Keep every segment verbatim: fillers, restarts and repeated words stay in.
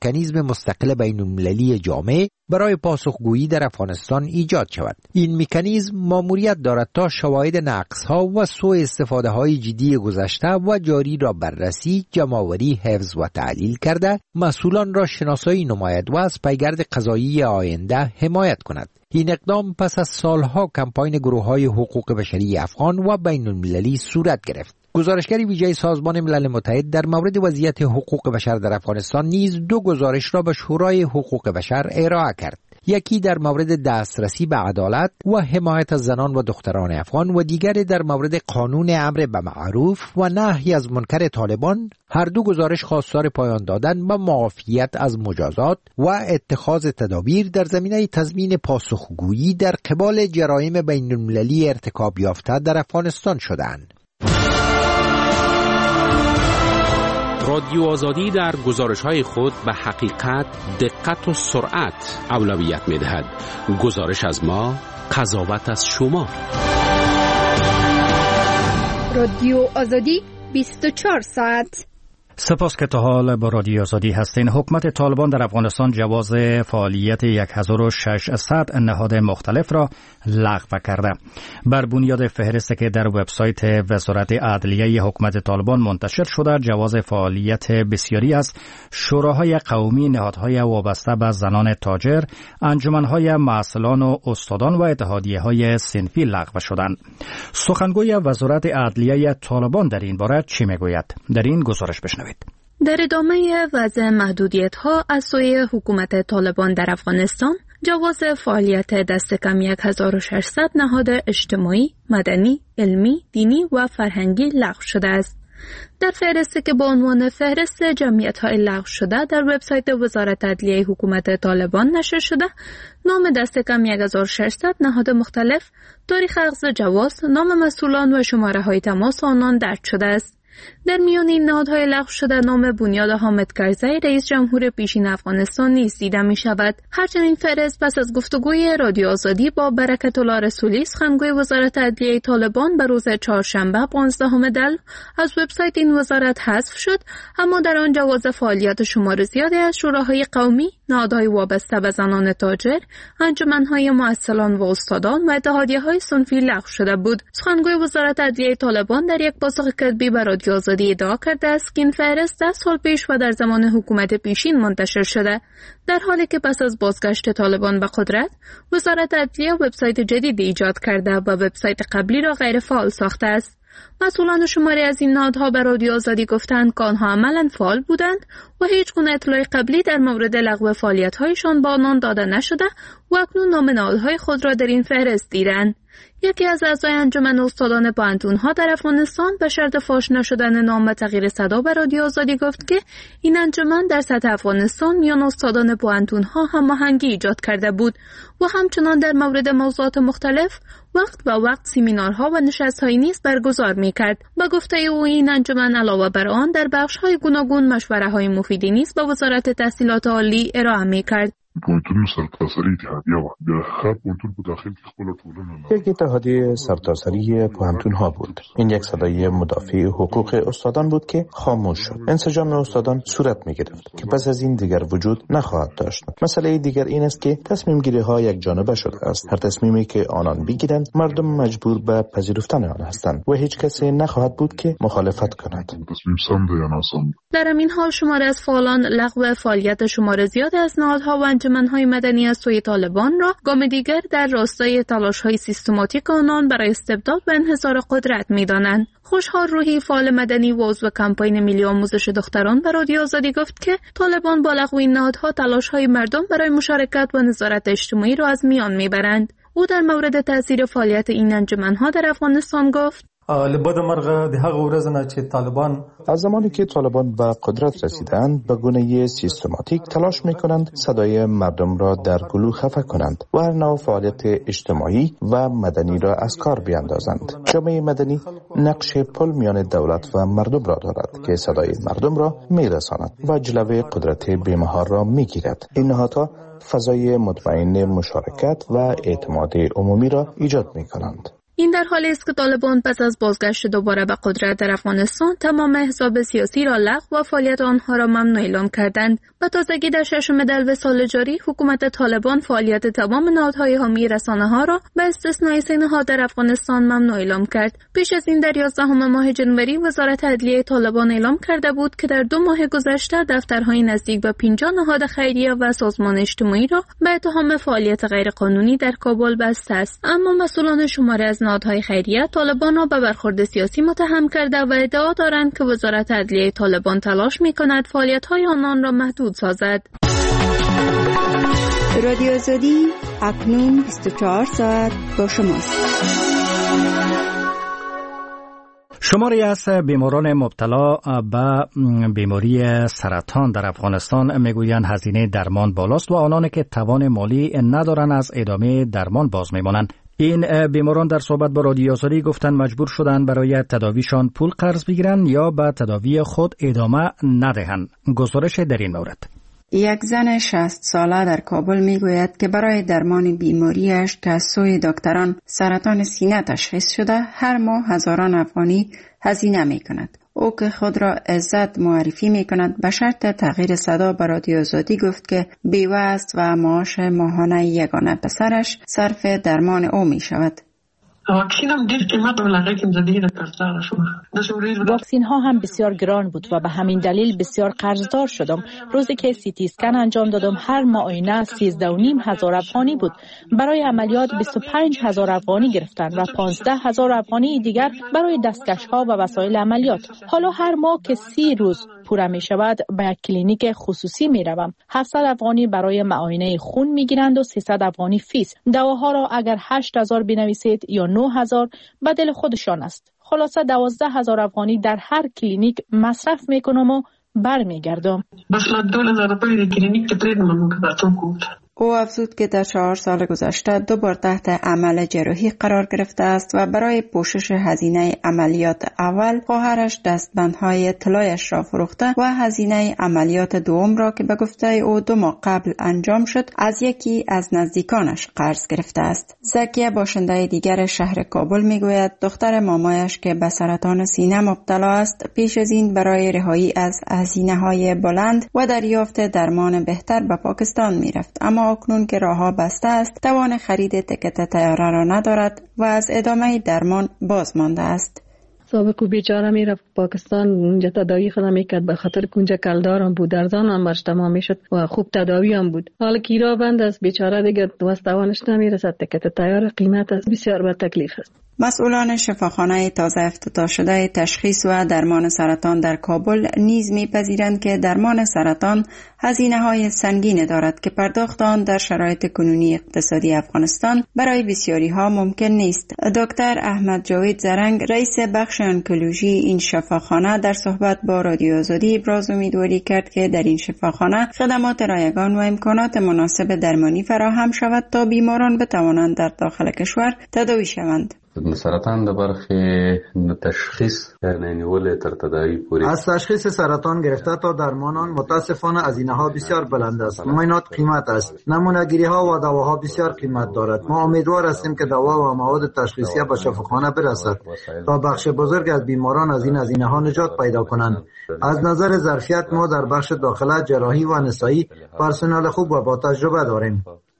مکانیزم مستقل بین المللی جامع برای پاسخگویی در افغانستان ایجاد شود. این مکانیزم ماموریت دارد تا شواهد نقص‌ها و سوء استفاده‌های جدی گذشته و جاری را بررسی، جمع‌آوری، حفظ و تحلیل کرده، مسئولان را شناسایی نماید و از پیگرد قضایی آینده حمایت کند. این اقدام پس از سالها کمپاین گروه‌های حقوق بشری افغان و بین المللی صورت گرفت. گزارشگر ویژه سازمان ملل متحد در مورد وضعیت حقوق بشر در افغانستان نیز دو گزارش را به شورای حقوق بشر ارائه کرد. یکی در مورد دسترسی به عدالت و حمایت از زنان و دختران افغان و دیگری در مورد قانون امر به معروف و نهی از منکر طالبان. هر دو گزارش خواستار پایان دادن به معافیت از مجازات و اتخاذ تدابیر در زمینه تضمین پاسخگویی در قبال جرایم بین المللی ارتکاب یافته در افغانستان شدند. رادیو آزادی در گزارش‌های خود به حقیقت، دقت و سرعت اولویت می‌دهد. گزارش از ما، قضاوت از شما. رادیو آزادی بیست و چهار ساعت. سپاس که تا حال با رادیو آزادی هستین. حکومت طالبان در افغانستان جواز فعالیت هزار و ششصد نهاد مختلف را لغو کرده. بر بنیاد فهرستی که در وبسایت وزارت عدلیه حکومت طالبان منتشر شده، جواز فعالیت بسیاری از شوراهای قومی، نهادهای وابسته به زنان تاجر، انجمنهای معسلان و استادان و اتحادیه‌های صنفی لغو شدند. سخنگوی وزارت عدلیه طالبان در این باره چی میگوید؟ در این گزارش بشنوید. در ادامه وضع محدودیت‌ها از سوی حکومت طالبان در افغانستان، جواز فعالیت دست کم هزار و ششصد نهاد اجتماعی، مدنی، علمی، دینی و فرهنگی لغو شده است. در فهرستی که با عنوان فهرست جمعیت‌های لغو شده در وبسایت وزارت عدلیه حکومت طالبان نشر شده، نام دست کم هزار و ششصد نهاد مختلف، تاریخ اخذ جواز، نام مسئولان و شماره‌های تماس آنان درج شده است. در میان این نهادهای لغو شده نام بنیاد حامد کرزی رئیس جمهور پیشین افغانستان نیز دیده می شود. هرچند این فهرست پس از گفتگوی رادیو آزادی با برکت الله رسولی، سخنگوی وزارت عدلیه طالبان، به روز چهارشنبه پانزدهم دی از وبسایت این وزارت حذف شد، اما در آن جواز فعالیت شمار زیادی از شوراهای قومی، نهادهای وابسته به زنان تاجر، انجمنهای معسلان و استادان و اتحادیه‌های صنفی لغو شده بود. سخنگوی وزارت عدلیه طالبان در یک پاسخ کتبی به رادیو آزادی ادعا کرده است که این فهرست ده سال پیش و در زمان حکومت پیشین منتشر شده، در حالی که پس از بازگشت طالبان به قدرت، وزارت عدلیه وبسایت جدید ایجاد کرده و وبسایت قبلی را غیر فعال ساخته است. مسئولان شماری از این نهادها به رادیو آزادی گفتند که آنها عملاً فعال بودند و هیچ گونه اطلاع قبلی در مورد لغو فعالیت‌هایشان به آنان داده نشده و اکنون نام نهادهای خود را در این فهرست دیدند. یکی از اعضای انجمن استادان پوهنتون‌ها در افغانستان به شرط فاش نشدن نام و تغییر صدا به رادیو آزادی گفت که این انجمن در سطح افغانستان میان استادان پوهنتون‌ها هماهنگی ایجاد کرده بود و همچنان در مورد موضوعات مختلف وقت به وقت سمینارها و نشست‌هایی نیز برگزار می‌کرد. به گفته او این انجمن علاوه بر آن در بخش‌های گوناگون مشوره‌های مفیدی نیز به وزارت تحصیلات عالی ارائه می‌کرد. پوهنتون سرتاسری اتحادیه و د هر پوهنتون په داخل کې خپل ټولنه یک اتحادیه سرتاسری پوهنتون ها بود. این یک صدای مدافع حقوق استادان بود که خاموش شد. انسجام استادان صورت می گرفت که پس از این دیگر وجود نخواهد داشت. مسئله دیگر این است که تصمیم گیری ها یک جانبه شده است. هر تصمیمی که آنان بگیرند مردم مجبور به پذیرفتن آن هستند و هیچ کسی نخواهد بود که مخالفت کند. تصمیم سم یا ناسم. در همین حال شمار از فعالان لغو فعالیت شمار زیاد از نهادها و انجمن‌های مدنی از سوی طالبان را گام دیگر در راستای تلاش‌های سیستماتیک آنان برای استبداد و انحصار قدرت می‌دانند. خوشحال روحی، فعال مدنی و عضو کمپاین ملی آموزش دختران، به رادیو آزادی گفت که طالبان با لغو این نهادها تلاش‌های مردم برای مشارکت و نظارت اجتماعی را از میان می‌برند. او در مورد تاثیر فعالیت این انجمن‌ها در افغانستان گفت: لبد مرغه د هغه ورځ نه چې طالبان از زمانی که طالبان به قدرت رسیدند به گونه سیستماتیک تلاش میکنند صدای مردم را در گلو خفه کنند و هر نوع فعالیت اجتماعی و مدنی را از کار بیاندازند. جامعه مدنی نقش پل میان دولت و مردم را دارد که صدای مردم را میرساند و جلوه قدرت بی‌محال را میگیرد. این نهادها فضای مطمئن مشارکت و اعتماد عمومی را ایجاد میکنند. این در حالی است که طالبان پس از بازگشت دوباره به قدرت در افغانستان تمام احزاب سیاسی را لغو و فعالیت آنها را ممنوع اعلام کردند. به تازگی در ششم دلو سال جاری حکومت طالبان فعالیت تمام نهادهای حامی رسانه‌ها را به استثنای سه نهاد در افغانستان ممنوع اعلام کرد. پیش از این در یازدهم ماه جنوری وزارت عدلیه طالبان اعلام کرده بود که در دو ماه گذشته دفترهای نزدیک به پنجاه نهاد خیریه و سازمان اجتماعی را به اتهام فعالیت غیرقانونی در کابل بسته است. اما مسئولان شماری از نهادهای خیریه طالبان را به برخورد سیاسی متهم کرده و ادعا دارند که وزارت عدلیه طالبان تلاش می‌کند فعالیت‌های آنان را محدود سازد. رادیو آزادی اکنون بیست و چهار ساعت با شماست. شماری از بیماران مبتلا به بیماری سرطان در افغانستان میگویند هزینه درمان بالاست و آنانی که توان مالی ندارند از ادامه درمان باز میمانند. این بیماران در صحبت با رادیو آزادی گفتند مجبور شدند برای تداویشان پول قرض بگیرند یا به تداوی خود ادامه ندهند. گزارش در این مورد. یک زن شصت ساله در کابل میگوید که برای درمان بیماریش که از سوی دکتران سرطان سینه تشخیص شده هر ماه هزاران افغانی هزینه می کند. او که خود را عزت معرفی می کند به شرط تغییر صدا به رادیو آزادی گفت که بیوه است و معاش ماهانه یگانه پسرش صرف درمان او می شود. واکسین ها هم بسیار گران بود و به همین دلیل بسیار قرضدار شدم. روزی که سی تی اسکن انجام دادم هر معاینه سیزده و نیم هزار افغانی بود. برای عملیات بیست و پنج هزار افغانی گرفتند و پانزده هزار افغانی دیگر برای دستکش ها و وسایل عملیات. حالا هر ماه که سی روز پوره می شود به یک کلینیک خصوصی می روم. هفتصد افغانی برای معاینه خون می گیرند و سیصد افغانی فیس. دواها را اگر هشت هزار بنویسید یا نه هزار به دل خودشان است. خلاصه دوازده هزار افغانی در هر کلینیک مصرف می کنم و بر می گردم. او افزود که در چهار سال گذشته دو بار تحت عمل جراحی قرار گرفته است و برای پوشش هزینه عملیات اول خواهرش دستبندهای طلایش را فروخته و هزینه عملیات دوم را که به گفته او دو ماه قبل انجام شد از یکی از نزدیکانش قرض گرفته است. زکیه باشنده دیگر شهر کابل میگوید دختر مامایش که به سرطان سینه مبتلا است پیش از این برای رهایی از هزینه‌های بلند و دریافت درمان بهتر به پاکستان میرفت، اما اکنون که راه‌ها بسته است توان خرید تکت طیاره را ندارد و از ادامه درمان باز مانده است. سابق بیچاره میرفت پاکستان، اونجا تداوی خودم میکرد به خاطر که اونجا کلدارم بود، ارزان هم برش تمام میشد و خوب تداوی هم بود. حالا کیرا بند است، بیچاره دیگه واسطوانش نمیرسد، تکت طیاره قیمت است، بسیار با تکلیف است. مسئولان شفاخانه تازه افتتاح شده تشخیص و درمان سرطان در کابل نیز میپذیرند که درمان سرطان هزینه‌های سنگین دارد که پرداخت آن در شرایط کنونی اقتصادی افغانستان برای بسیاری ها ممکن نیست. دکتر احمد جاوید زرنگ رئیس بخش انکولوژی این شفاخانه در صحبت با رادیو آزادی ابراز امیدواری کرد که در این شفاخانه خدمات رایگان و امکانات مناسب درمانی فراهم شود تا بیماران بتوانند در داخل کشور تداوی شوند. سرطان د برخه تشخیص نیول تر تداوی پوری از تشخیص سرطان گرفته تا درمان متاسفانه هزینه ها بسیار بلند است. معاینات قیمت است. نمونهگیری ها و دواها بسیار قیمت دارد. ما امیدوار هستیم که دوا و مواد تشخیصی به شفاخانه برسد تا بخش بزرگ از بیماران از این هزینه ها نجات پیدا کنند. از نظر ظرفیت ما در بخش داخله جراحی و نسایی پرسنل خوب و با تجربه داریم.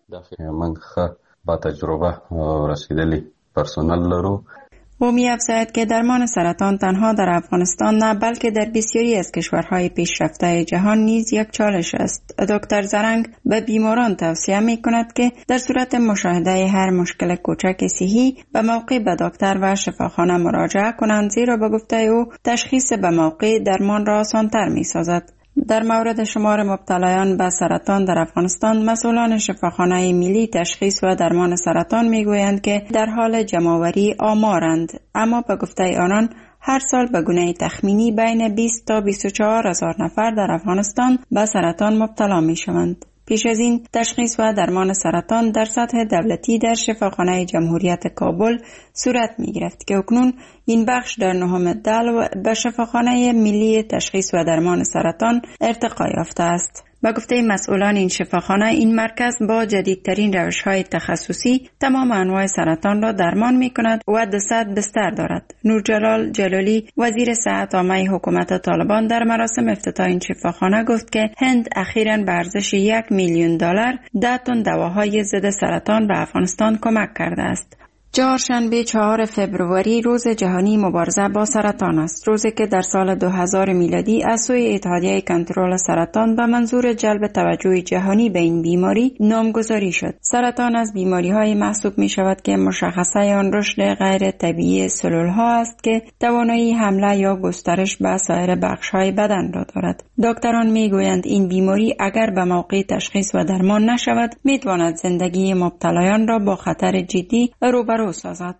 من با تجربه رسیدلی پرسنل لرو. او می‌افزاید که درمان سرطان تنها در افغانستان نه بلکه در بسیاری از کشورهای پیشرفته جهان نیز یک چالش است. دکتر زرنگ به بیماران توصیه می‌کند که در صورت مشاهده هر مشکل کوچک صحی به موقع به دکتر و شفاخانه مراجعه کنند، زیرا به گفته او تشخیص به موقع درمان را آسان‌تر می‌سازد. در مورد شمار مبتلایان به سرطان در افغانستان مسئولان شفاخانه ملی تشخیص و درمان سرطان میگویند که در حال جمع‌آوری آمارند، اما به گفته آنان هر سال به گونه تخمینی بین بیست تا بیست و چهار هزار نفر در افغانستان به سرطان مبتلا می شوند. پیش از این تشخیص و درمان سرطان در سطح دولتی در شفاخانه جمهوریت کابل صورت می گرفت که اکنون این بخش در نهم دلو به شفاخانه ملی تشخیص و درمان سرطان ارتقا یافته است. با گفته مسئولان این شفاخانه، این مرکز با جدیدترین روش‌های تخصصی تمام انواع سرطان را درمان می‌کند و دویست بستر دارد. نورجلال جلالی وزیر صحت عامه حکومت طالبان در مراسم افتتاح این شفاخانه گفت که هند اخیراً به ارزش یک میلیون دلار ده تن دواهای ضد سرطان به افغانستان کمک کرده است. چهارشنبه چهارم فوریه روز جهانی مبارزه با سرطان است، روزی که در سال دو هزار میلادی از سوی اتحادیه کنترل سرطان به منظور جلب توجه جهانی به این بیماری نامگذاری شد. سرطان از بیماری‌های محسوب می‌شود که مشخصه آن رشد غیر طبیعی سلول‌ها است که توانایی حمله یا گسترش به سایر بخش‌های بدن را دارد. دکتران می‌گویند این بیماری اگر به موقع تشخیص و درمان نشود، می‌تواند زندگی مبتلایان را با خطر جدی روبرو سازد.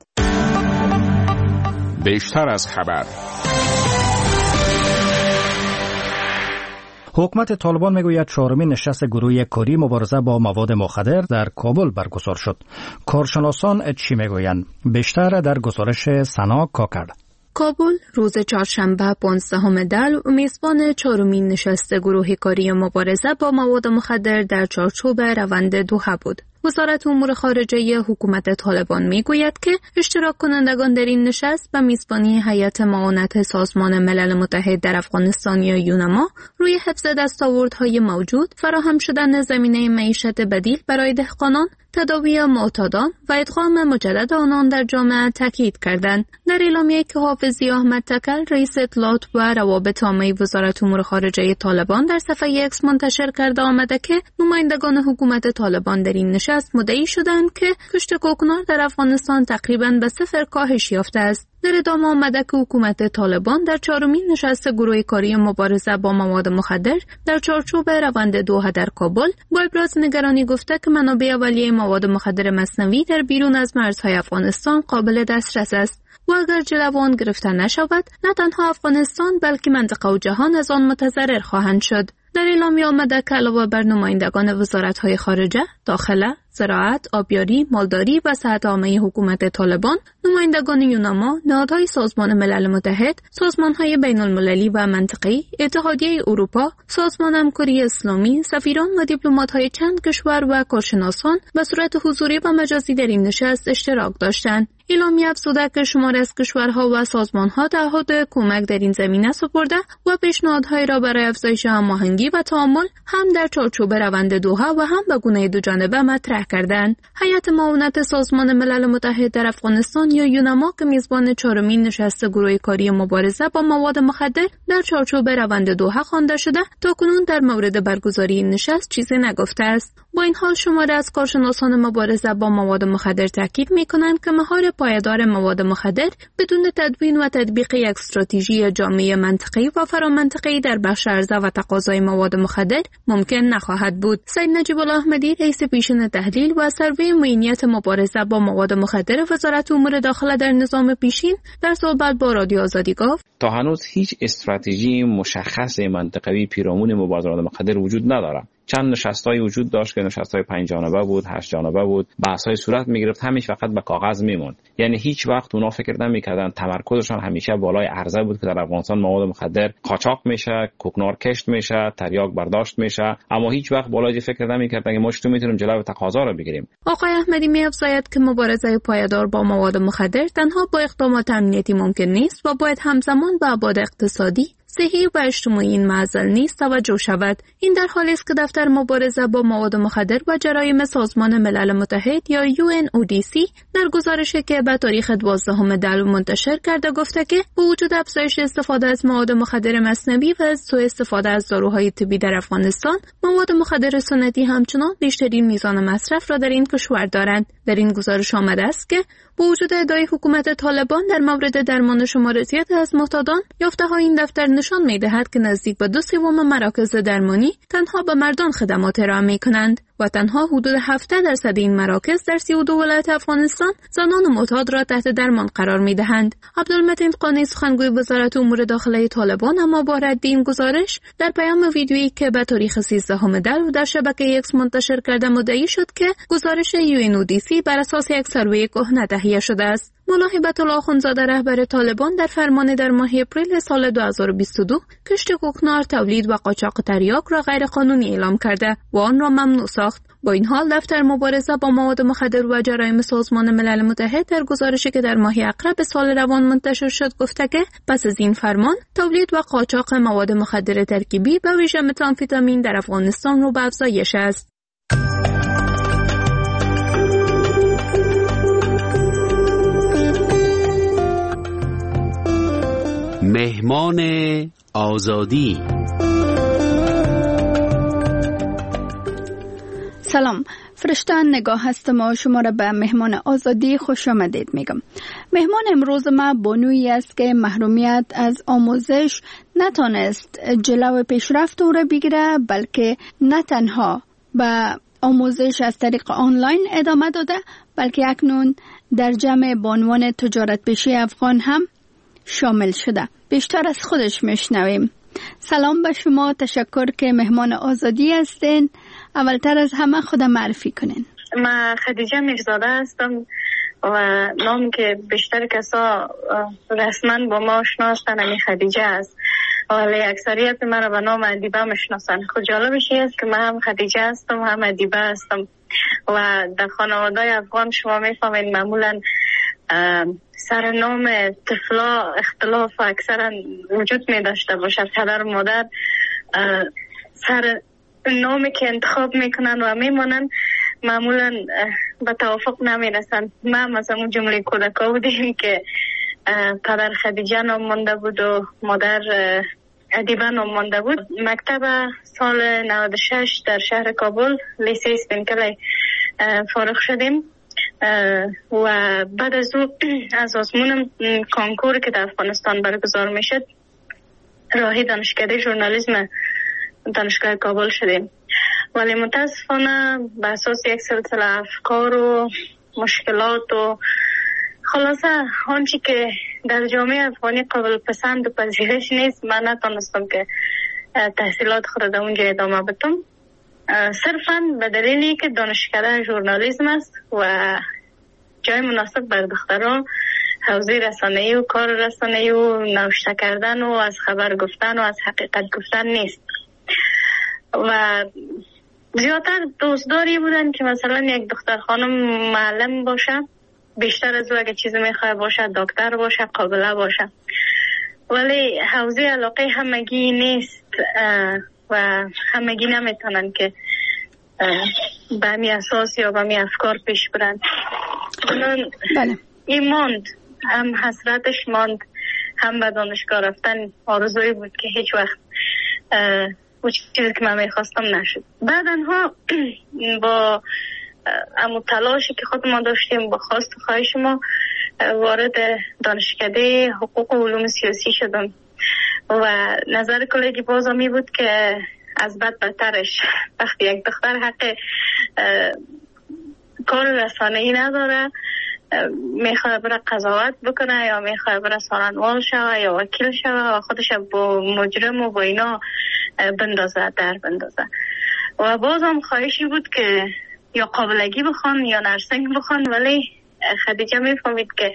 بیشتر از خبر. حکومت طالبان میگوید چهارمین نشست گروه کوری مبارزه با مواد مخدر در کابل برگزار شد. کارشناسان چی میگویند؟ بیشتر در گزارش سنا کاکر. کابل روز چهارشنبه پانزدهم دی میزبان چهارمین نشست گروه کاری مبارزه با مواد مخدر در چارچوب روند دوحه بود. وزارت امور خارجه حکومت طالبان میگوید که اشتراک کنندگان در این نشست به میزبانی هیئت معاونت سازمان ملل متحد در افغانستان یا یونما روی حفظ دستاوردهای موجود، فراهم شدن زمینه معیشت بدیل برای دهقانان، تداوی معتادان و ادغام مجدد آنان در جامعه تاکید کردند. در اعلامیه‌ای که حافظی احمد تکل رئیس اطلاعات و روابط عامه وزارت امور خارجه طالبان در صفحه ایکس منتشر کرده آمده که نمایندگان حکومت طالبان در این نشست مدعی شدند که کشت کوکنار در افغانستان تقریباً به صفر کاهش یافته است. در ادامه آمده که حکومت طالبان در چهارمین نشست گروه کاری مبارزه با مواد مخدر در چارچوب روند دوحه در کابل با ابراز نگرانی گفته که منابع اولیه مواد مخدر مصنوی در بیرون از مرزهای افغانستان قابل دسترس است و اگر جلو آن گرفته نشود، نه تنها افغانستان بلکه منطقه و جهان از آن متضرر خواهند شد. در اعلامیه آمده که علاوه بر نمایندگان وزارت‌های خارجه، داخله، زراعت، آبیاری، مالداری و صحت عامه حکومت طالبان، نمایندگان یونما، نهادهای سازمان ملل متحد، سازمان‌های بین‌المللی و منطقه‌ای، اتحادیه اروپا، سازمان همکاری اسلامی، سفیران و دیپلمات‌های چند کشور و کارشناسان به صورت حضوری و مجازی در این نشست اشتراک داشتند. اعلامیه افزوده که شماری از کشورها و سازمان‌ها تعهد کمک در این زمینه سپرده و پیشنهادهای را برای افزایش هماهنگی و تعامل هم در چارچوب روند دوحه و هم به گونه دوجانبه مطرح کردند. هیئت معاونت سازمان ملل متحد در افغانستان یا یونما که میزبان چهارمین نشست گروه کاری مبارزه با مواد مخدر در چارچوب روند دوحه خوانده شده، تاکنون در مورد برگزاری این نشست چیزی نگفته است. با این حال شماری از کارشناسان مبارزه با مواد مخدر تاکید می‌کنند که مهار پایدار مواد مخدر بدون تدوین و تطبیق یک استراتژی جامعه منطقه‌ای و فرامنطقه‌ای در بخش عرضه و تقاضای مواد مخدر ممکن نخواهد بود. سید نجیب الله احمدی رئیس پیشین تحلیل و سروی معینیت مبارزه با مواد مخدر وزارت امور داخله در نظام پیشین در صحبت با رادیو آزادی گفت تا هنوز هیچ استراتژی مشخص منطقوی پیرامون مبارزه با مخدر وجود ندارد. چند نشست‌های وجود داشت که نشست‌های پنج جانبه بود، هشت جانبه بود، بحث‌های صورت می‌گرفت، همیشه فقط به کاغذ میموند. یعنی هیچ وقت اونا فکر نمی‌کردن، تمرکزشان همیشه بالای عرضه بود که در افغانستان مواد مخدر قاچاق میشه، کوکنار کشت میشه، تریاک برداشت میشه، اما هیچ وقت بالای فکر نمی‌کردن که ما چطور می‌تونیم جلوی تقاضا رو بگیریم. آقای احمدی می‌افزاید که مبارزه پایدار با مواد مخدر تنها با اقدامات امنیتی ممکن نیست و باید همزمان با ابعاد اقتصادی، صحی و اجتماعی این معضل نیست توجه شود. این در حالی است که دفتر مبارزه با مواد مخدر و جرایم سازمان ملل متحد یا یو ان او دی سی در گزارشی که به تاریخ دوازدهم دی منتشر کرده گفته که با وجود افزایش استفاده از مواد مخدر مصنوی و سوء استفاده از داروهای طبی در افغانستان، مواد مخدر سنتی همچنان بیشترین میزان مصرف را در این کشور دارند. در این گزارش آمده است که با وجود ادعای حکومت طالبان در مورد درمان شمار زیاد از معتادان، یافته‌های این دفتر نشان می‌دهد که نزدیک به دو سوم مراکز درمانی تنها به مردان خدمات ارائه می‌کنند. و تنها حدود هفده درصد این مراکز در سی و دو ولایت افغانستان زنان معتاد را تحت درمان قرار می‌دهند. عبدالمتین قانی سخنگوی وزارت امور داخلی طالبان اما با رد این گزارش در پیام ویدیویی که به تاریخ سیزدهم در در شبکه اکس منتشر کرده مدعی شد که گزارش یو ان او دی سی بر اساس یک سروی کهنه تهیه شده است. ملا هبت الله اخوندزاده رهبر طالبان در فرمان در ماه اپریل سال دو هزار و بیست و دو کشت کوکنار، تولید و قاچاق تریاک را غیر قانونی اعلام کرده و آن را ممنوع ساخت. با این حال دفتر مبارزه با مواد مخدر و جرایم سازمان ملل متحد در گزارشی که در ماه اقرب سال روان منتشر شد گفته که پس از این فرمان تولید و قاچاق مواد مخدر ترکیبی به ویژه متامفتامین در افغانستان رو به افزایش است. مهمان آزادی. سلام، فرشتن نگاه هستم و شما را به مهمان آزادی خوش آمدید میگم. مهمان امروز ما بانویی است که محرومیت از آموزش نتانست جلو پیشرفت او را بگیره، بلکه نه تنها به آموزش از طریق آنلاین ادامه داده، بلکه اکنون در جمع بانوان تجارت پیشه افغان هم شامل شده. بیشتر از خودش میشنویم. سلام به شما، تشکر که مهمان آزادی هستین. اولتر از همه خودم معرفی کنین. من خدیجه میرزاده هستم و نام که بیشتر کسا رسما با ما آشنا هستن همین خدیجه است، ولی اکثریت من رو به نام ادیبه میشناسن. خود جالبش این است که من هم خدیجه هستم هم ادیبه هستم و در خانواده افغان شما میفهمین معمولا سرنام طفلا اختلاف اکثرا وجود می داشته باشد. پدر و مادر سر نامی که انتخاب میکنن و میمانن معمولا به توافق نمی رسن. ما مثلا اون جمله کودکا بودیم که پدر خدیجه نام مانده بود و مادر ادیبه نام مانده بود. مکتب سال نود و شش در شهر کابل لیسه اسپینکلی فارغ شدیم و بعد از او از آزمون کانکور که در افغانستان برگزار میشد راهی دانشکده ژورنالیسم دانشگاه کابل شدیم، ولی متاسفانه به اساس یک سلسله افکار و مشکلات و خلاصه آنچه که در جامعه افغانی قابل پسند و پذیرش نیست، من نتونستم که تحصیلات خود در اونجا ادامه بدم، صرفا به دلیلی که دانشکده ژورنالیسم است و جای مناسب بر دختران حوزه رسانه‌ای و کار رسانه‌ای و نوشته کردن و از خبر گفتن و از حقیقت گفتن نیست. و زیادتر دوستداری بودن که مثلا یک دختر خانم معلم باشه، بیشتر از او اگه چیزی میخواه باشه دکتر باشه، قابله باشه، ولی حوزه علاقه همگی نیست و همگی نمیتونن که به همی اساس یا به همی افکار پیش برن. بله. این ماند، هم حسرتش ماند، هم به دانشگاه رفتن آرزوی بود که هیچ وقت اون چیزی که من میخواستم نشد. بعدنها با امو تلاشی که خود ما داشتیم با خواست و خواهش ما وارد دانشکده حقوق و علوم سیاسی شدم و نظر کلیگی بازم می بود که از بد بدترش وقتی یک دختر حق کار رسانه‌ای نداره، میخواد بره قضاوت بکنه یا میخواد بره سالنوال شوه یا وکیل شوه و خودش با مجرم و با اینا بندازه در بندازه. و بازم خواهشی بود که یا قابلگی بخوان یا نرسنگ بخوان، ولی خدیجه میفهمید که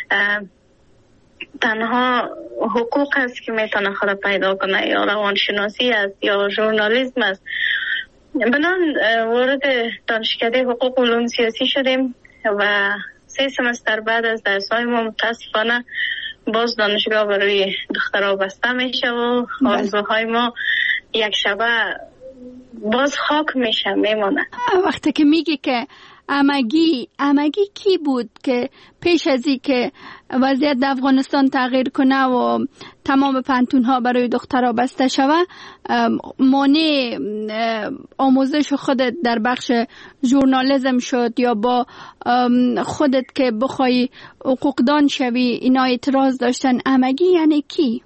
تنها حقوق است که میتونه خود پیدا کنه، یا روانشناسی است یا ژورنالیسم است. بنان وارد دانشکده حقوق و علوم سیاسی شدیم و سه سمستر بعد از درس‌های ما متاسفانه باز دانشگاه برای دخترها بسته میشه و آرزوهای ما یک شبه باز خاک میشه میمونه. وقتی که میگی که امگی امگی کی بود که پیش از این که وضعیت در افغانستان تغییر کنه و تمام پنتونها برای دخترها بسته شوه مانع آموزش خودت در بخش ژورنالیسم شد یا با خودت که بخوای حقوقدان شوی اینا اعتراض داشتن؟ امگی یعنی کی؟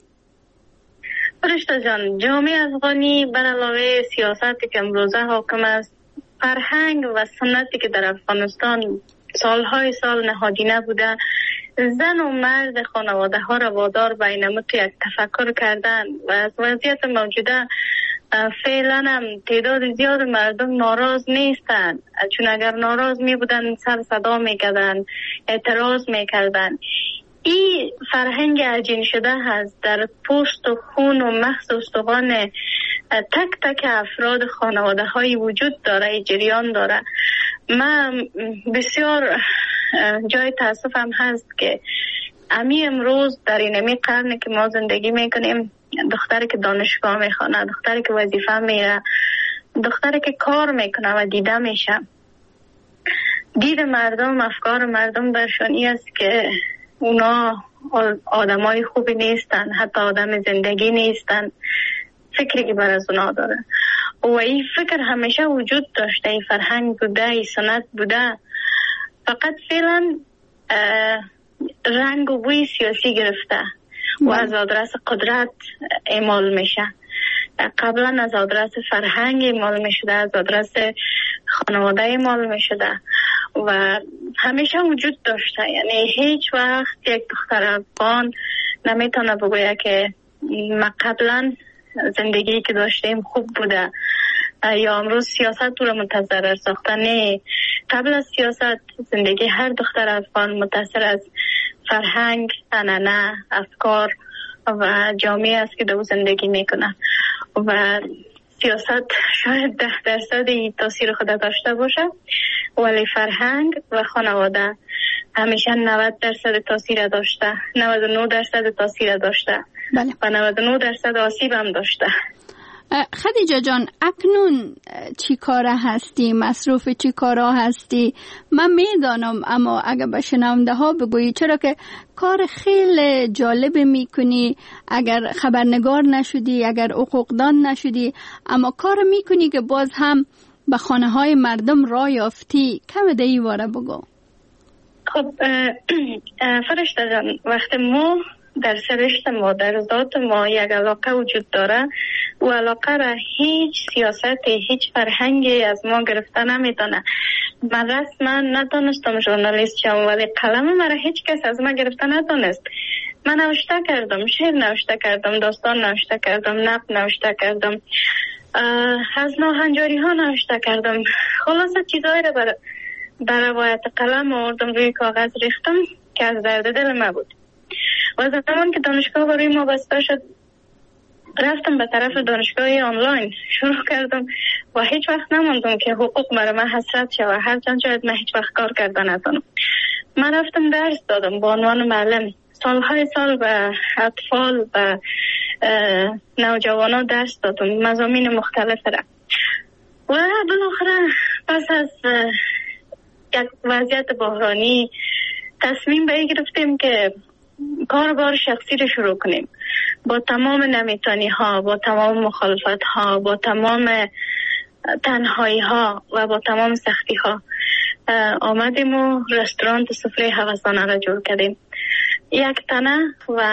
فرشته جان، جامعه افغانی بر علاوه سیاستی که امروزه حاکم است فرهنگ و سنتی که در افغانستان سالهای سال نهادینه بوده، زن و مرد خانواده ها را وادار به این متو یک تفکر کردن و از وضعیت موجوده فعلا هم تعداد زیاد مردم ناراض نیستن، چون اگر ناراض می بودن سر صدا می کردن، اعتراض می کردن. این فرهنگ عجین شده هست در پوست و خون و مغز و استخوان تک تک افراد خانواده های وجود داره، جریان داره. من بسیار جای تاسفم هست که امی امروز در این امی قرن که ما زندگی میکنیم، دختری که دانشگاه میخوانه، دختری که وظیفه میره، دختری که کار میکنه و دیده میشه، دید مردم، افکار مردم برشانی است که اونا آدمای خوبی نیستن، حتی آدم زندگی نیستن، فکری که بر از اونا داره. و این فکر همیشه وجود داشته، این فرهنگ بوده، این سنت بوده، فقط فعلا رنگ و بوی سیاسی گرفته و از آدرس قدرت اعمال میشه. قبلا از آدرس فرهنگ اعمال میشده، از آدرس خانواده اعمال میشده و همیشه وجود داشته. یعنی هیچ وقت یک دختر افغان نمیتونه بگویه که ما قبلا زندگی که داشتیم خوب بوده یا امروز سیاست تو رو متضرر ساخته. نه، قبل از سیاست زندگی هر دختر افغان متاثر از فرهنگ، عنعنه، افکار و جامعه است که دو زندگی میکنه و سیاست شاید ده درصد تاثیر خود داشته باشه، ولی فرهنگ و خانواده همیشه نود درصد تاثیر داشته، نود و نه درصد تاثیر داشته. بله. و نود و نه درصد آسیب هم داشته. خدیجه جان، اکنون چی کاره هستی؟ مصروف چی کارا هستی؟ من میدانم، اما اگر به شنونده ها بگویی، چرا که کار خیلی جالب میکنی، اگر خبرنگار نشدی، اگر حقوقدان نشدی، اما کار میکنی که باز هم به خانه های مردم راه یافتی. کم دیگه واره بگو. خب فرشته جان، وقتی ما در سرشت ما، در ذات ما یک علاقه وجود داره، و علاقه را هیچ سیاست، هیچ فرهنگی از ما گرفته نمیتونه. من رسما نتونستم ژورنالیست شم، ولی قلم مرا هیچ کس از ما گرفته نتونست. من نوشته کردم، شعر نوشته کردم، داستان نوشته کردم، نقد نوشته کردم، از ناهنجاری ها نوشته کردم. خلاصه چیزایی را بر در روایت قلم آوردم، روی کاغذ ریختم که از درد دل ما بود. و زمان که دانشگاه برای ما بسته شد، رفتم به طرف دانشگاه آنلاین شروع کردم و هیچ وقت نماندم که حقوق برای من حسرت شود، هرچند شاید من هیچ وقت کار کردن نتونم. من رفتم درس دادم به عنوان معلم، سالهای سال به اطفال و نوجوانان درس دادم، مضامین مختلف را. و بالاخره پس از یک وضعیت بحرانی تصمیم به این گرفتیم که کاربار شخصی رو شروع کنیم. با تمام نمیتانی ها، با تمام مخالفت ها، با تمام تنهایی ها و با تمام سختی ها آمدیم و رستوران سفره هوسانه را جور کردیم. یک تنه و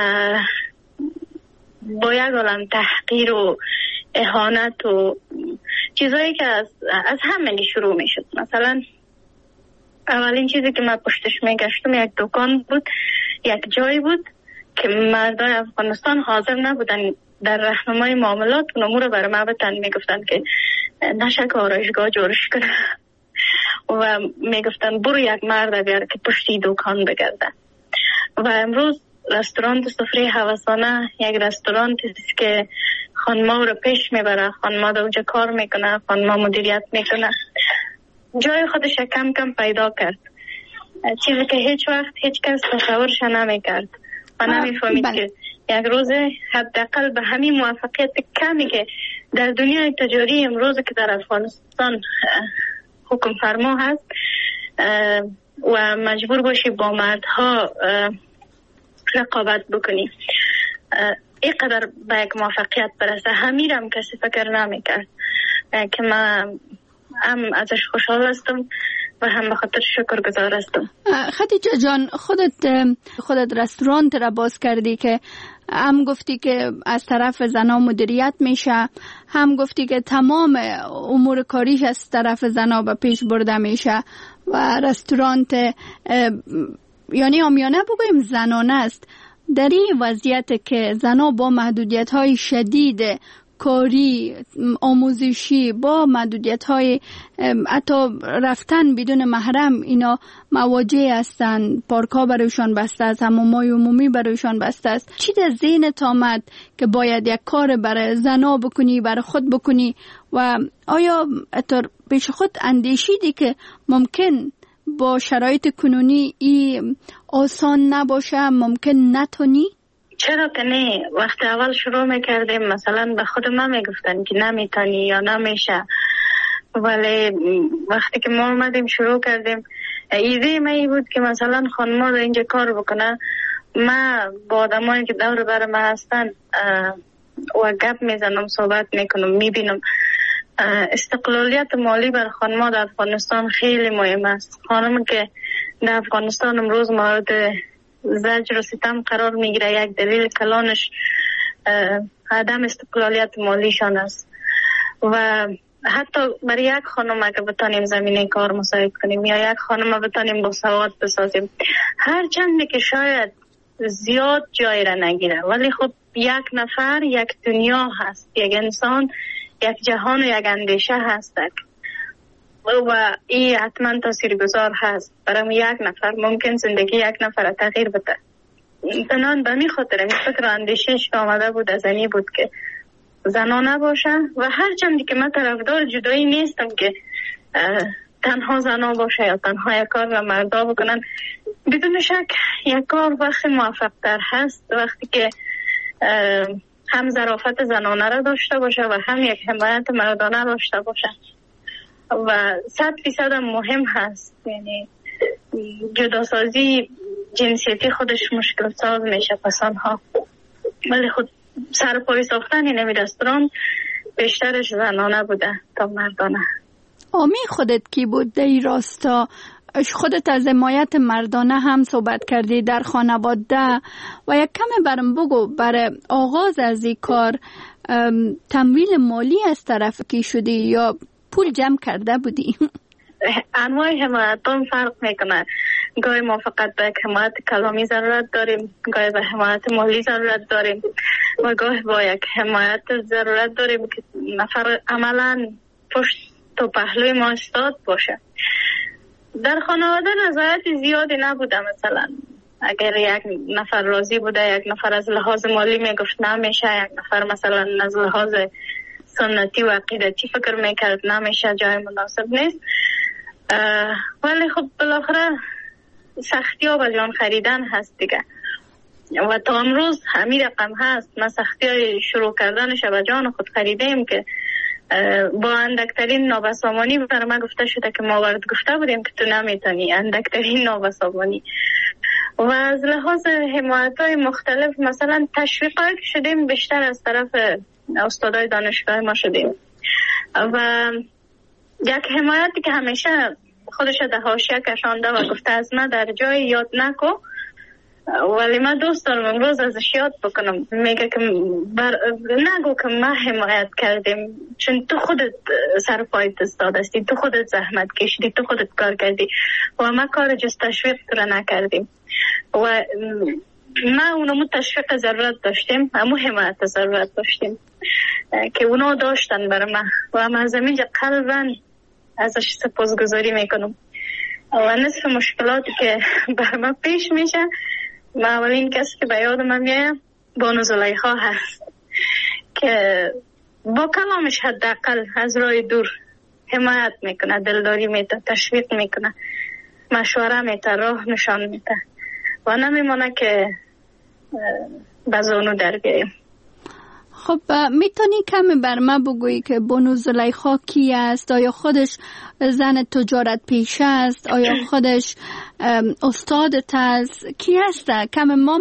با یک عالم تحقیر و اهانت و چیزایی که از, از همه شروع می شد. مثلا اولین چیزی که من پشتش می گشتم یک دکان بود، یک جایی بود که مردان افغانستان حاضر نبودن در راهنمای معاملات و امور رو برای ما بتن. می گفتن که نشک آرایشگاه جورش کنه و می گفتن برو یک مرد بیار که پشتی دکان بگرده. و امروز رستوران سفره هوسانه یک رستوران است که خانما رو پیش میبره، خانما در اونجا کار میکنه، خانما مدیریت میکنه، جای خودش کم کم پیدا کرد، چیزی که هیچ وقت هیچ کس تصورش نمیکرد و نمیفهمید که یک روز حداقل به همین موفقیت کمی که در دنیای تجاری امروز که در افغانستان حکم فرما هست و مجبور باشی با مردها رقابت بکنی، اینقدر به یک موفقیت برسه، همیرم کسی فکر نمیکرد که من هم ازش خوشحال هستم و هم به خاطر شکرگزار هستم. خدیجه جان، خودت خودت رستوران را باز کردی که هم گفتی که از طرف زنا مدیریت میشه، هم گفتی که تمام امور کاریش از طرف زنا به پیش برده میشه و رستورانت یعنی عامیانه بگویم زنانه است. در این وضعیت که زنا با محدودیت های شدید کاری، آموزشی، با محدودیت های حتی رفتن بدون محرم اینا مواجه هستند، پارک ها برایشان بسته است، حمام‌های عمومی برایشان بسته است. چی در ذهنت آمد که باید یک کار برای زنا بکنی، برای خود بکنی و آیا اتر پیش خود اندیشیدی که ممکن با شرایط کنونی ای آسان نباشه، ممکن نتونی؟ چرا که نه، وقت اول شروع میکردیم مثلا به خود ما میگفتن که نمیتونی یا نمیشه، ولی وقتی که ما اومدیم شروع کردیم ایده ما ای بود که مثلا خانما در اینجا کار بکنه. ما با آدمایی که دور بر ما هستن و گپ میزنم، صحبت میکنم، میبینم استقلالیت مالی بر خانما در افغانستان خیلی مهم است. خانم که در افغانستان امروز مورد زجر و ستم قرار میگیره، یک دلیل کلانش عدم استقلالیت مالیشان است. و حتی برای یک خانم اگه بتانیم زمینه کار مساعد کنیم یا یک خانم بتانیم با سواد بسازیم، هر چندی که شاید زیاد جای را نگیره، ولی خب یک نفر یک دنیا هست، یک انسان یک جهان و یک اندیشه هست و این حتما تاثیرگذار هست برای یک نفر. ممکن زندگی یک نفر تغییر بده. تنان به می خاطر این فکر اندیشش که آمده بود از اینی بود که زنا نباشه و هر چندی که من طرفدار جدایی نیستم که تنها زنا باشه یا تنها یک کار را مردا بکنن. بدون شک یک کار وقتی موفق تر هست وقتی که هم ظرافت زنانه را داشته باشه و هم یک حمایت مردانه داشته باشه و صد فیصد مهم هست. یعنی جداسازی جنسیتی خودش مشکل ساز میشه پسانها، ولی خود سر پای ساختن این رستوران بیشترش زنانه بوده تا مردانه. آمی خودت کی بود در این راستا؟ خودت از حمایت مردانه هم صحبت کردی در خانواده و یک کم برم بگو برای آغاز از این کار تمویل مالی از طرف کی شدی یا پول جمع کرده بودی؟ انواع حمایت هم فرق میکنه. گاهی ما فقط به حمایت کلامی ضرورت داریم، گاهی به حمایت مالی ضرورت داریم و گاهی با یک حمایت ضرورت داریم که نفر عملا پشت و پهلوی ما استاد باشه. در خانواده رضایت زیادی نبوده. مثلا اگر یک نفر راضی بوده، یک نفر از لحاظ مالی میگفت نمیشه، یک نفر مثلا از لحاظ سنتی و عقیدتی فکر میکرد نمیشه، جای مناسب نیست. ولی خب بالاخره سختی ها به جان خریدن هست دیگه و تا امروز همین رقم هست. ما سختی های شروع کردنش به جان خود خریدیم که با اندکترین نابسامانی بر ما گفته شده که ما ورد گفته بودیم که تو نمیتونی، اندکترین نابسامانی. و از لحاظ حمایت های مختلف مثلا تشویق های شدیم بیشتر از طرف استادای دانشگاه ما شدیم و یک حمایتی که همیشه خودش در حاشیه کشانده و گفته از من در جای یاد نکو، ولی من دوست دارم امروز ازش یاد بکنم. میگه که بر... نگو که ما حمایت کردیم، چون تو خودت سر پایت استاد هستی، تو خودت زحمت کشیدی، تو خودت کار کردی و ما کار جز تشویق تو را نکردیم و ما اونمو تشویق ضرورت داشتیم، همو حمایت ضرورت داشتیم که اونا داشتن برای ما و ما از اینجا قلباً ازش سپاسگزاری میکنم. و نصف مشکلاتی که برای ما پیش میشه، ما اولین کسی که به یاد من میاد بانو زلیخا هست که با کلامش حداقل از راه دور حمایت میکنه، دلداری میده، تشویق میکنه، مشوره میده، راه نشان میده و نمیمونه که بزانو در بیاییم. خب میتونی کمی بر ما بگویی که بانو زلیخا کی است؟ آیا خودش زن تجارت پیشه است؟ آیا خودش استادت است؟ کی است؟ کمی ما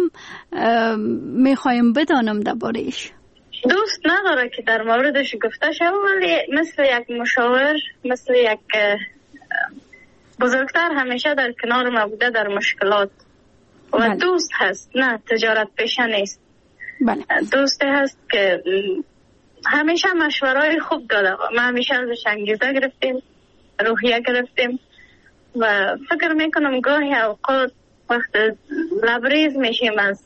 میخوایم بدانم درباره‌اش. دوست نداره که در موردش گفته شد، ولی مثل یک مشاور، مثل یک بزرگتر همیشه در کنار ما بوده در مشکلات و بله. دوست هست، نه تجارت پیشه نیست. بله. دوستی هست که همیشه مشورهای خوب داده. ما همیشه ازش انگیزه گرفتیم، روحیه گرفتیم و فکر میکنم گاهی اوقات وقت لبریز میشیم از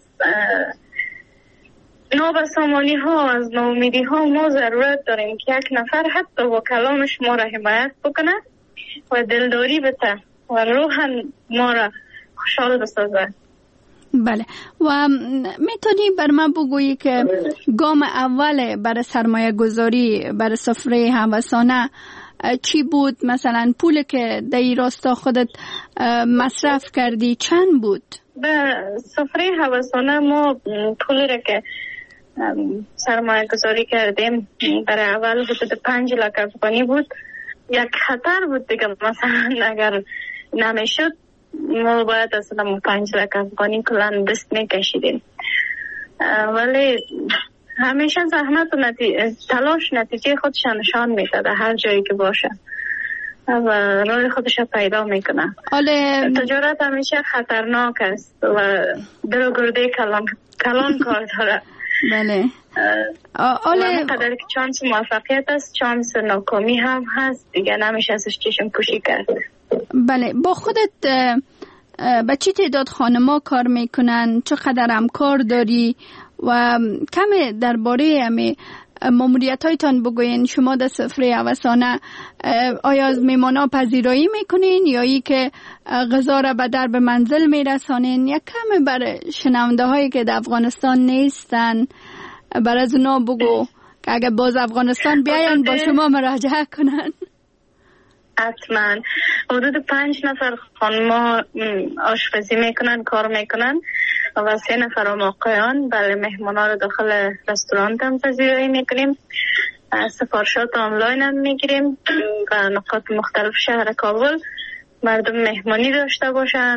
نابسامانی ها، از ناامیدی ها، ما ضرورت داریم که یک نفر حتی با کلامش ما را حمایت بکنه و دلداری بده و روحاً ما را خوشحال بسازه. بله. و میتونی بر من بگویی که گام اول برای سرمایه گذاری برای سفره هوسانه چی بود؟ مثلا پول که در این راستا خودت مصرف کردی چند بود؟ به سفره هوسانه ما پولی را که سرمایه گذاری کردیم برای اول حدود پنج لک افغانی بود. یک خطر بود دیگه، مثلا اگر نمیشد ما باید اصلا پنج لک افغانی کلان دست میکشیدیم، ولی همیشه زحمت و نتیجه تلاش نتیجه خودش نشان میده در هر جایی که باشه و راه خودش پیدا میکنه. تجارت همیشه خطرناک است و دل و گرده کلان کلان کار داره. بله. آله قدر که چانس موفقیت است چانس ناکامی هم هست دیگه، نمیشه ازش چشم پوشی کرد. بله. با خودت با چی تعداد خانما کار میکنن؟ چقدر همکار داری؟ و کمی درباره همه ماموریت هایتان بگوین. شما در سفره هوسانه آیا از میمانا پذیرایی میکنین یا ای که غذا را به درب منزل میرسانین؟ یک کمی بر شنونده هایی که در افغانستان نیستن بر از اونا بگو که اگر باز افغانستان بیاین با شما مراجعه کنن. حتما حدود پنج نفر خانما آشپزی میکنن، کار میکنن و سه نفر هم آقایان. بله، مهمانا رو داخل رستوران هم پذیرایی میکنیم، سفارشات آنلاین هم میگیریم و نقاط مختلف شهر کابل مردم مهمانی داشته باشن،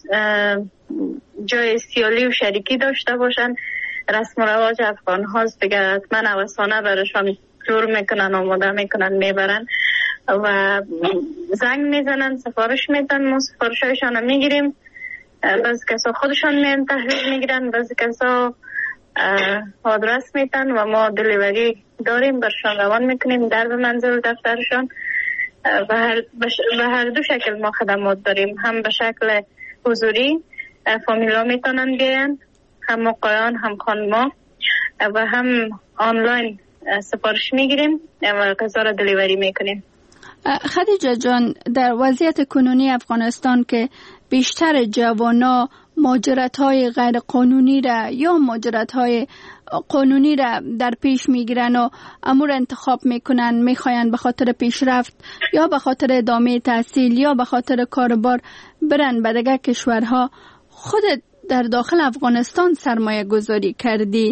جای سیالی و شریکی داشته باشن. رسم و رواج افغان هاست دیگه، حتما هوسانه برشان جور میکنن، آماده میکنن، میبرن و زنگ میزنن، سفارش میدن، ما سفارش هایشان رو میگیریم. بعضی کسا خودشان میان تحویل میگیرن، بعضی کسا آدرس میدن و ما دلیوری داریم برشان روان میکنیم در به منزل و دفترشان. و هر, به هر دو شکل ما خدمات داریم، هم به شکل حضوری فامیلا میتونن بیان، هم آقایان هم خانما، و هم آنلاین سفارش میگیریم و غذا را دلیوری میکنیم. خدیجه جان، در وضعیت کنونی افغانستان که بیشتر جوانا مهاجرت‌های غیر قانونی را یا مهاجرت‌های قانونی را در پیش میگیرن و امور انتخاب میکنن، میخواین به خاطر پیشرفت یا به خاطر ادامه تحصیل یا به خاطر کاربار برن به دیگر کشورها، خودت در داخل افغانستان سرمایه گذاری کردی.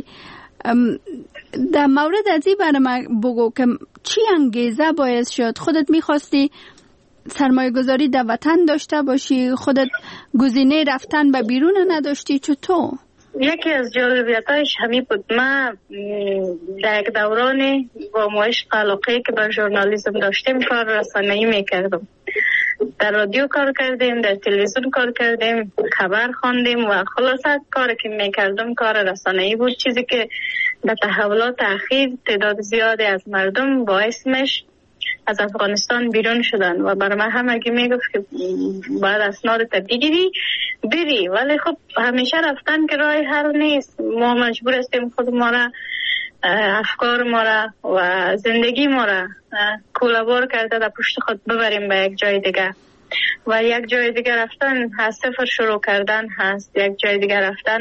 در مورد از این برای من بگو که چی انگیزه باعث شد خودت میخواستی سرمایه گذاری در وطن داشته باشی، خودت گزینه رفتن به بیرون نداشتی؟ چطور؟ یکی از جالبیتایش همین بود. من در یک دورانی با مشق علاقه که به ژورنالیسم داشتیم کار رسانه‌ای میکردم. در رادیو کار کردیم، در تلویزیون کار کردیم، خبر خواندیم و خلاصه کاری که میکردم کار رسانه‌ای بود، چیزی که به تحولات اخیر تعداد زیادی از مردم باعث میشه از افغانستان بیرون شدن و برای من هم اگه میگفت که باید اسناد تا بگیری بری، ولی خب همیشه رفتن که راه حل نیست. ما مجبور هستیم خود ما را، افکار ما را و زندگی ما را کولابور کرده در پشت خود ببریم به یک جای دیگه و یک جای دیگه رفتن از صفر شروع کردن هست، یک جای دیگه رفتن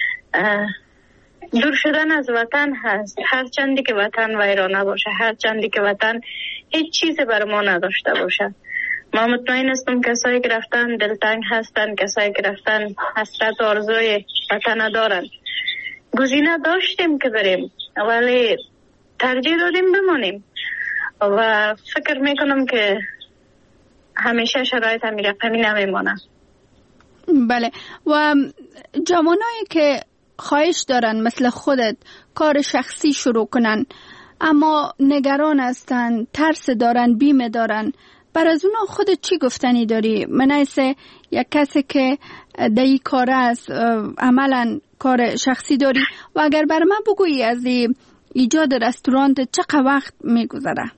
دور شدن از وطن هست. هر چندی که وطن ویرانه باشه، هر چندی که وطن هیچ چیزی بر ما نداشته باشه. ما مطمئن هستم کسایی که رفتن دلتنگ هستن، کسایی که رفتن حسرت و آرزوی وطن دارن. گزینه داشتیم که بریم ولی ترجیح دادیم بمانیم و فکر میکنم که همیشه شرایط همین رقمی نمیمانه. بله. و جوانایی که خواهش دارن مثل خودت کار شخصی شروع کنن اما نگران هستن، ترس دارن، بیمه دارن، بر از اونا خود چی گفتنی داری؟ من ایسه یک کسی که در این کار است، عملا کار شخصی داری و اگر بر من بگویی از ایجاد رستوران چقدر وقت میگذره؟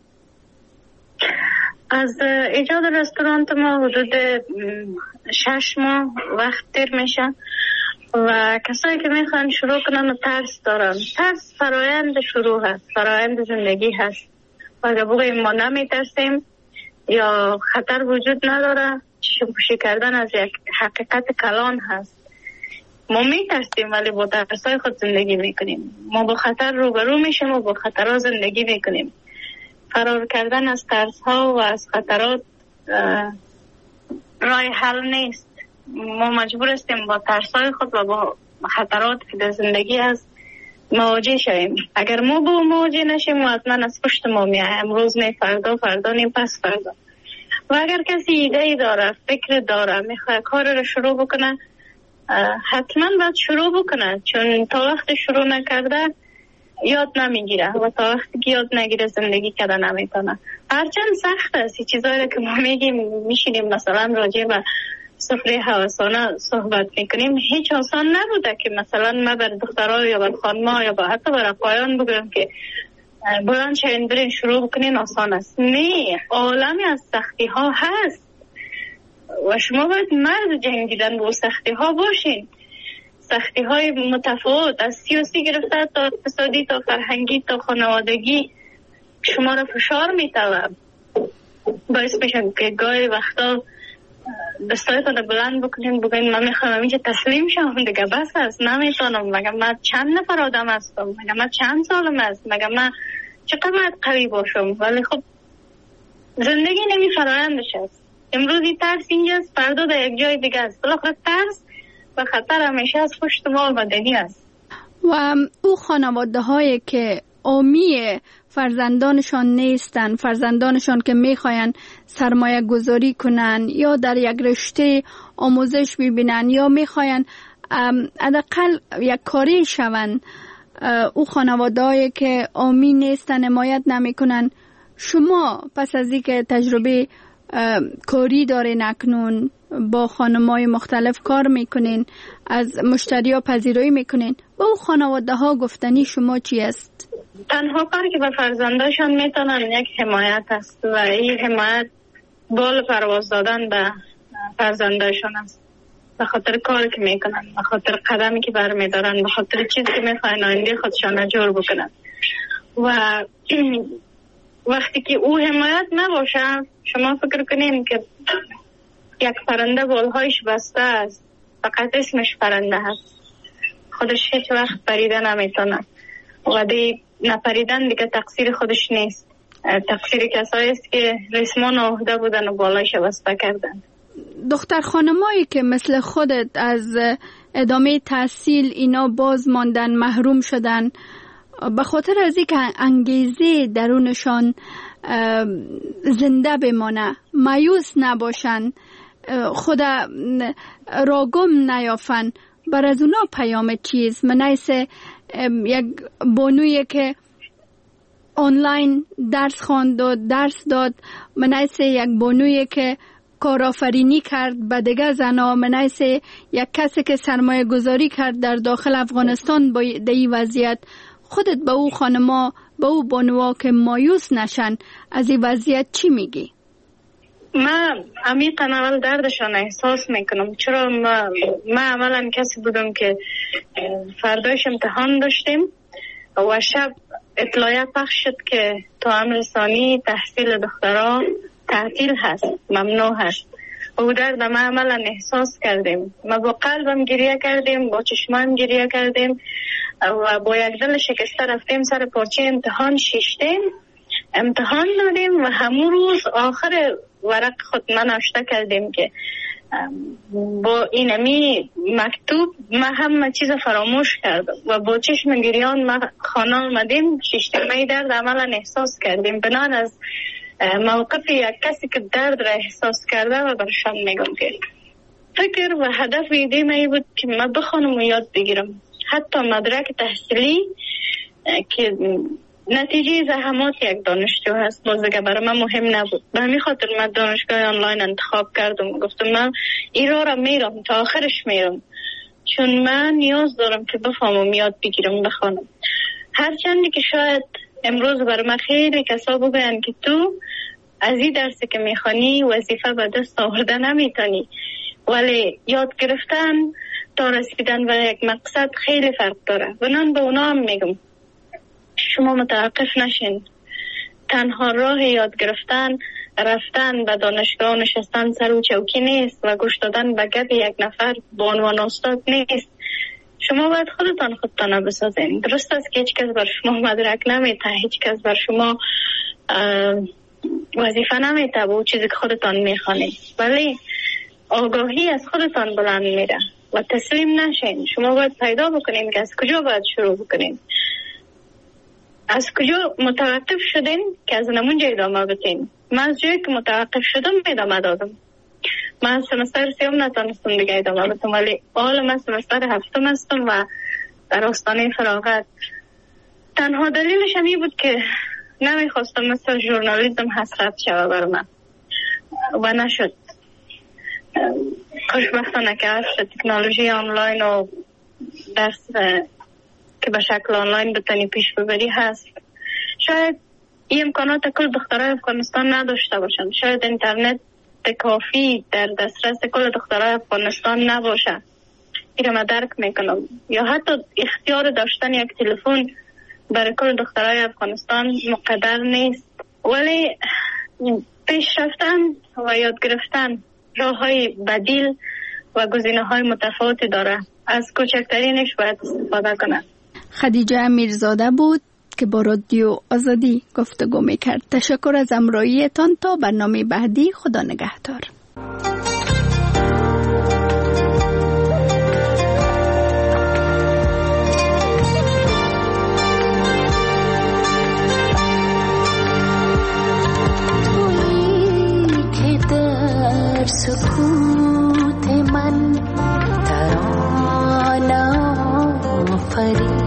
از ایجاد رستوران ما حدود شش ماه وقت دیر میشه و کسایی که میخوان شروع کنن ترس دارن. ترس فرایند شروع هست، فرایند زندگی هست و اگر بگوییم ما نمیترسیم یا خطر وجود نداره، چشم پوشی کردن از یک حقیقت کلان هست. ما میترسیم ولی با ترسای خود زندگی میکنیم. ما با خطر روبرو میشیم و با خطرها زندگی میکنیم. فرار کردن از ترس ها و از خطرات راه حل نیست. ما مجبور هستیم با ترس های خود و با خطرات که در زندگی هست مواجه شویم. اگر ما با مواجه نشیم و حتما از پشت ما میاد، امروز نه فردا، فردا نه پس فردا. و اگر کسی ایده ای داره، فکر داره، میخواد کار رو شروع بکنه، حتما باید شروع بکنه، چون تا وقت شروع نکرده یاد نمیگیره و تا وقتی که یاد نگیره زندگی کردن نمیتونه. هرچند سخت است این چیزایی که ما میگیم، میشینیم مثلا راجع به سفره هوسانه صحبت میکنیم، هیچ آسان نبوده که مثلا ما بر دخترها یا بر خانم‌ها یا با حتی بر آقایان بگم که بلند شوین برین شروع بکنین آسان است. نه، عالمی از سختی ها هست و شما باید مرد جنگیدن با سختی ها باشین. سختی های متفاوت از سیاسی گرفته تا اقتصادی تا فرهنگی تا خانوادگی شما را فشار میطلب. باعث میشن که گاهی وقتا دستایتان را بلند بکنین، بگوین من میخوام اینجا تسلیم شم، دیگه بس است، نمیتونم، مگه من چند نفر آدم هستم، مگه من چند سالم است، مگه من چقدر باید قوی باشم. ولی خب زندگی نمی فرایندش است. امروزی ترس اینجاست، فردا در یک جای دیگه است. بالاخره ترس و خطر همیشه از پشت ما آمدنی است. و او خانواده هایی که امی فرزندانشان نیستن، فرزندانشان که میخواین سرمایه گذاری کنن یا در یک رشته آموزش ببینن یا میخواین حداقل یک کاری شون، او خانواده هایی که امی نیستن، حمایت نمیکنن، شما پس از اینکه تجربه کاری دارین، اکنون با خانم‌های مختلف کار میکنین، از مشتری ها پذیرایی میکنین، با اون خانواده ها گفتنی شما چی است؟ تنها کاری که به فرزنداشان میتونن یک حمایت است و این حمایت بال پرواز دادن به فرزنداشان است، به خاطر کاری که میکنن، به خاطر قدمی که برمیدارن، به خاطر چیزی که میخواین آینده خودشان جور بکنن. و وقتی که او حمایت نباشه، شما فکر کنین که یک پرنده بالهایش بسته است، فقط اسمش پرنده هست، خودش هیچ وقت پریده نمیتونه و دی نپریدن دیگه تقصیر خودش نیست، تقصیر کسایی است که ریسمان آهده بودن و بالایش بسته کردن. دختر خانمایی که مثل خودت از ادامه تحصیل اینا باز ماندن، محروم شدن، به خاطر از اینکه انگیزه درونشان زنده بمانه، مایوس نباشن، خود راگم نیافن، بر از اونا پیام چیز؟ من ایسه یک بانویی که آنلاین درس خواند و درس داد، من ایسه یک بانویی که کارآفرینی کرد به دیگه زنا، من ایسه یک کسی که سرمایه گذاری کرد در داخل افغانستان با دی وضعیت. خودت به او خانما، به او بانوها که مایوس نشن از این وضعیت چی میگی؟ من عمیقا اول دردشان احساس میکنم، چرا ما, ما عملا کسی بودم که فردایش امتحان داشتیم و شب اطلاعیه پخش شد که توأم رسانی تحصیل دخترها تعطیل هست، ممنوع هست. و درد ما عملا احساس کردیم، ما با قلبم گریه کردیم، با چشمم گریه کردیم و با یک دل شکسته رفتیم سر پارچه امتحان شیشتیم، امتحان دادیم و همون روز آخر ورق خود من نوشته کردیم که با اینمی مکتوب ما همه چیز فراموش کردم و با چشم گریان ما خانه آمدیم، شیشتیمه درد عملا احساس کردیم. بنان از موقف یک کسی که درد را احساس کرده و برشان میگم که فکر و هدف ایده من بود که من بخوانم و یاد بگیرم. حتی مدرک تحصیلی که نتیجه زحمات یک دانشجو هست. باز دیگه برای من مهم نبود، به همین خاطر من دانشگاه آنلاین انتخاب کردم. گفتم من این راه را میرم تا آخرش میرم، چون من نیاز دارم که بفهمم، یاد بگیرم، بخوانم. هرچندی که شاید امروز برای من خیلی کسا بگن که تو از این درسی که میخوانی وظیفه به دست آورده نمیتونی، ولی یاد گرفتن تا رسیدن به یک مقصد خیلی فرق داره. و من به اونا هم میگم شما متوقف نشین. تنها راه یاد گرفتن رفتن به دانشگاه نشستن سر و چوکی نیست و گوش دادن به گپ یک نفر به عنوان استاد نیست. شما باید خودتان خودتان بسازین. درست است که هیچ کس بر شما مدرک نمیته، هیچ کس بر شما وظیفه نمیته به چیزی که خودتان میخوانید، ولی آگاهی از خودتان بلند میره و تسلیم نشین. شما باید پیدا بکنین که از کجا باید شروع بکنین، از کجا متوقف شدین که از نمونجا ادامه بدین. من از جایی که متوقف شدم ادامه دادم. من سمستر سیوم نتونستم دیگه ادامه بدم، ولی حالا من سمستر هفتم هستم و در آستانه فراغت. تنها دلیلش هم این بود که نمیخواستم مثل ژورنالیسم حسرت شوه بر من و نشد. خوشبختانه که عصر تکنولوژی آنلاین و درس که به شکل آنلاین بتونی پیش ببری هست. شاید این امکانات کل دخترای افغانستان نداشته باشند، شاید اینترنت کافی در دسترس کل دخترای افغانستان نباشه، این من درک میکنم، یا حتی اختیار داشتن یک تلفن برای کل دخترای افغانستان مقدر نیست. ولی پیش رفتن و یاد گرفتن راه های بدیل و گزینه های متفاوتی داره، از کوچکترینش باید استفاده کنه. خدیجه میرزاده بود که با رادیو آزادی گفتگو میکرد. تشکر از همراهیتان. تا برنامه بعدی، خدا نگهدار. تویی که در سکوت من ترانه آفریدی،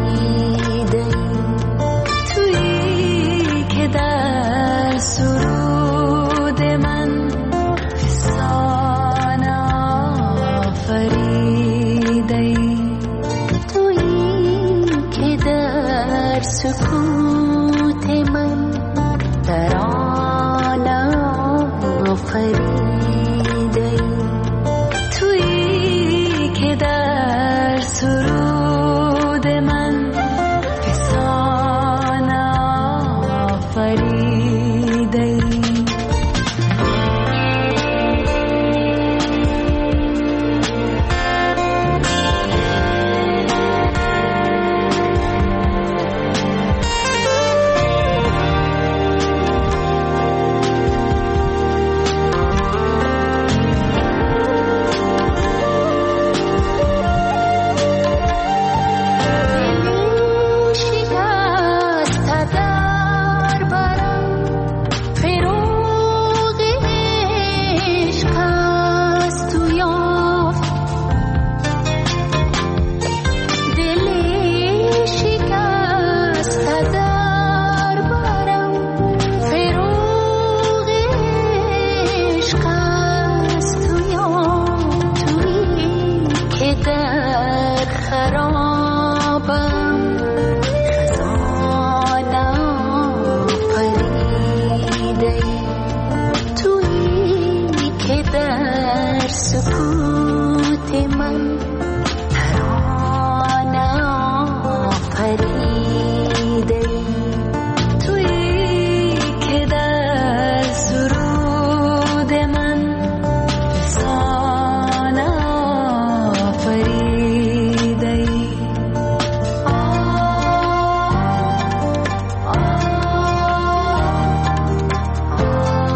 در سرود من فسانه آفریدی، تویی که در سکوت من ترانه آفریدی، تویی که در سرود من فسانه آفریدی.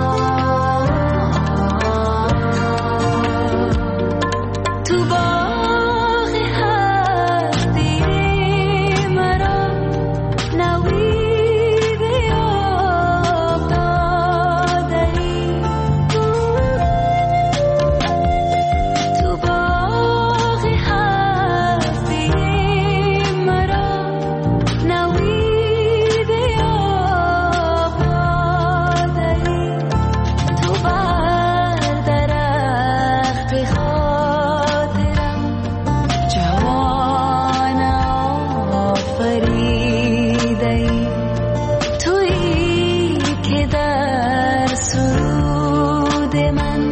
تو با من